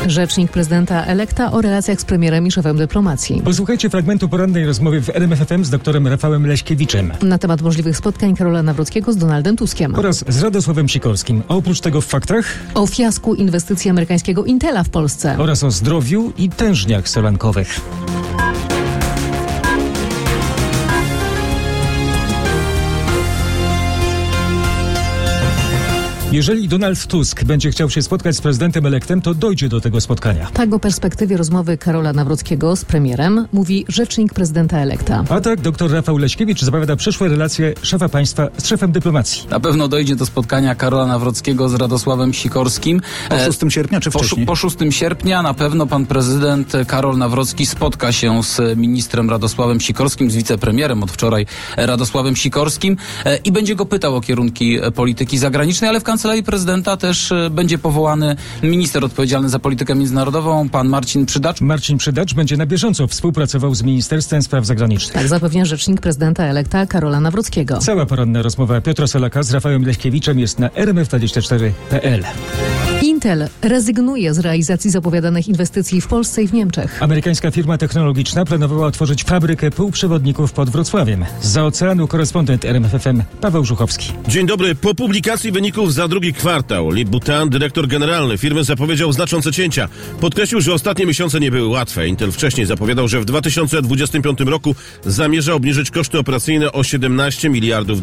Rzecznik prezydenta elekta o relacjach z premierem i szefem dyplomacji. Posłuchajcie fragmentu porannej rozmowy w RMF FM z doktorem Rafałem Leśkiewiczem. Na temat możliwych spotkań Karola Nawrockiego z Donaldem Tuskiem. Oraz z Radosławem Sikorskim. A oprócz tego w faktach... O fiasku inwestycji amerykańskiego Intela w Polsce. Oraz o zdrowiu i tężniach solankowych. Jeżeli Donald Tusk będzie chciał się spotkać z prezydentem elektem, to dojdzie do tego spotkania. Tak o perspektywie rozmowy Karola Nawrockiego z premierem mówi rzecznik prezydenta elekta. A tak dr Rafał Leśkiewicz zapowiada przyszłe relacje szefa państwa z szefem dyplomacji. Na pewno dojdzie do spotkania Karola Nawrockiego z Radosławem Sikorskim. Po 6 sierpnia czy wcześniej? Po 6 sierpnia na pewno pan prezydent Karol Nawrocki spotka się z ministrem Radosławem Sikorskim, z wicepremierem od wczoraj Radosławem Sikorskim i będzie go pytał o kierunki polityki zagranicznej, ale w Kancelarii Prezydenta też będzie powołany minister odpowiedzialny za politykę międzynarodową, pan Marcin Przydacz. Marcin Przydacz będzie na bieżąco współpracował z Ministerstwem Spraw Zagranicznych. Tak zapewnia rzecznik prezydenta elekta Karola Nawrockiego. Cała poranna rozmowa Piotra Solaka z Rafałem Leśkiewiczem jest na rmf24.pl. Intel rezygnuje z realizacji zapowiadanych inwestycji w Polsce i w Niemczech. Amerykańska firma technologiczna planowała otworzyć fabrykę półprzewodników pod Wrocławiem. Zza oceanu korespondent RMF FM Paweł Żuchowski. Dzień dobry. Po publikacji wyników za drugi kwartał Lip Butan, dyrektor generalny firmy, zapowiedział znaczące cięcia. Podkreślił, że ostatnie miesiące nie były łatwe. Intel wcześniej zapowiadał, że w 2025 roku zamierza obniżyć koszty operacyjne o $17 miliardów.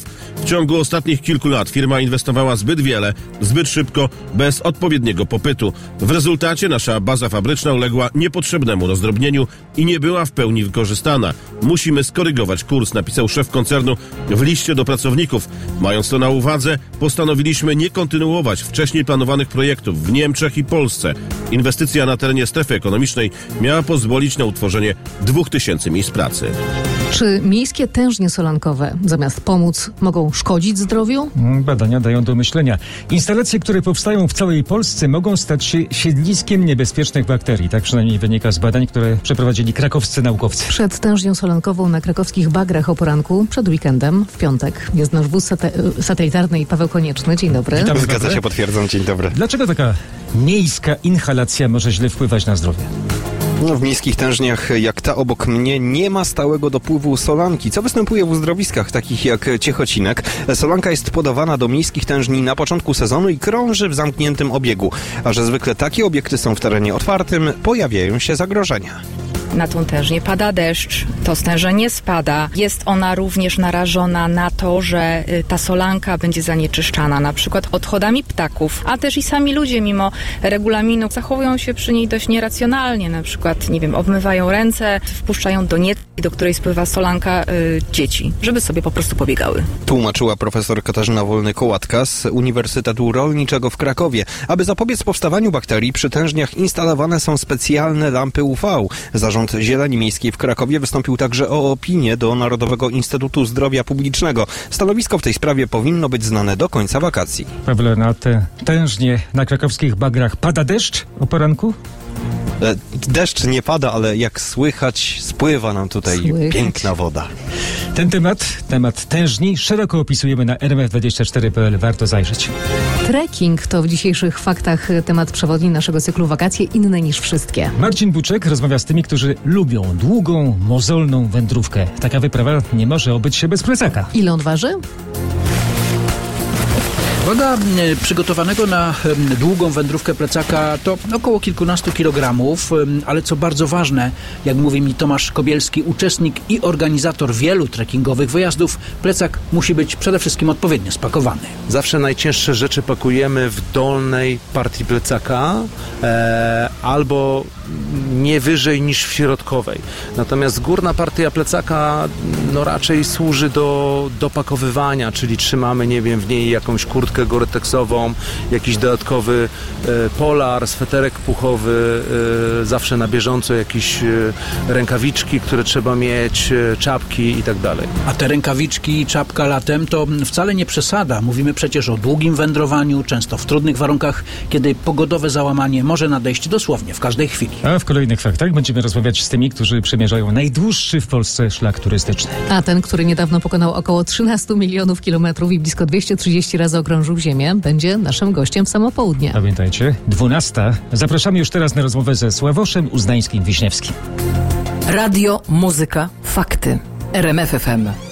W ciągu ostatnich kilku lat firma inwestowała zbyt wiele, zbyt szybko, bez odpowiedniego popytu. W rezultacie nasza baza fabryczna uległa niepotrzebnemu rozdrobnieniu i nie była w pełni wykorzystana. Musimy skorygować kurs, napisał szef koncernu w liście do pracowników. Mając to na uwadze, postanowiliśmy nie kontynuować wcześniej planowanych projektów w Niemczech i Polsce. Inwestycja na terenie strefy ekonomicznej miała pozwolić na utworzenie 2000 miejsc pracy. Czy miejskie tężnie solankowe zamiast pomóc mogą szkodzić zdrowiu? Badania dają do myślenia. Instalacje, które powstają w całej Polsce, mogą stać się siedliskiem niebezpiecznych bakterii. Tak przynajmniej wynika z badań, które przeprowadzili krakowscy naukowcy. Przed tężnią solankową na krakowskich Bagrach o poranku, przed weekendem, w piątek, jest nasz wóz satelitarny i Paweł Konieczny. Dzień dobry. Witamy. Zgadza się, potwierdzam. Dzień dobry. Dlaczego taka miejska inhalacja może źle wpływać na zdrowie? No, w miejskich tężniach, jak ta obok mnie, nie ma stałego dopływu solanki, co występuje w uzdrowiskach takich jak Ciechocinek. Solanka jest podawana do miejskich tężni na początku sezonu i krąży w zamkniętym obiegu. A że zwykle takie obiekty są w terenie otwartym, pojawiają się zagrożenia. Na tą tężnię pada deszcz, to stężenie spada. Jest ona również narażona na to, że ta solanka będzie zanieczyszczana na przykład odchodami ptaków, a też i sami ludzie mimo regulaminu zachowują się przy niej dość nieracjonalnie. Na przykład, nie wiem, obmywają ręce, wpuszczają do nietki, do której spływa solanka dzieci, żeby sobie po prostu pobiegały. Tłumaczyła profesor Katarzyna Wolny-Kołatka z Uniwersytetu Rolniczego w Krakowie. Aby zapobiec powstawaniu bakterii, przy tężniach instalowane są specjalne lampy UV. Zarząd Zieleni Miejskiej w Krakowie wystąpił także o opinię do Narodowego Instytutu Zdrowia Publicznego. Stanowisko w tej sprawie powinno być znane do końca wakacji. Pawle, na te tężnie na krakowskich Bagrach pada deszcz o poranku? Deszcz nie pada, ale jak słychać, spływa nam tutaj piękna woda. Ten temat tężni, szeroko opisujemy na rmf24.pl. Warto zajrzeć. Trekking to w dzisiejszych faktach temat przewodni naszego cyklu Wakacje inne niż wszystkie. Marcin Buczek rozmawia z tymi, którzy lubią długą, mozolną wędrówkę. Taka wyprawa nie może obyć się bez plecaka. Ile on waży? Waga przygotowanego na długą wędrówkę plecaka to około kilkunastu kilogramów, ale co bardzo ważne, jak mówi mi Tomasz Kobielski, uczestnik i organizator wielu trekkingowych wyjazdów, plecak musi być przede wszystkim odpowiednio spakowany. Zawsze najcięższe rzeczy pakujemy w dolnej partii plecaka albo nie wyżej niż w środkowej. Natomiast górna partia plecaka raczej służy do dopakowywania, czyli trzymamy, nie wiem, w niej jakąś kurtkę gore-texową, jakiś dodatkowy polar, sweterek puchowy, zawsze na bieżąco jakieś rękawiczki, które trzeba mieć, czapki i tak dalej. A te rękawiczki i czapka latem to wcale nie przesada. Mówimy przecież o długim wędrowaniu, często w trudnych warunkach, kiedy pogodowe załamanie może nadejść dosłownie w każdej chwili. A w kolejnych faktach będziemy rozmawiać z tymi, którzy przemierzają najdłuższy w Polsce szlak turystyczny. A ten, który niedawno pokonał około 13 milionów kilometrów i blisko 230 razy okrążył drążył ziemię, będzie naszym gościem w samo południe. Pamiętajcie, 12. Zapraszamy już teraz na rozmowę ze Sławoszem Uznańskim-Wiśniewskim. Radio, muzyka, fakty. RMF FM.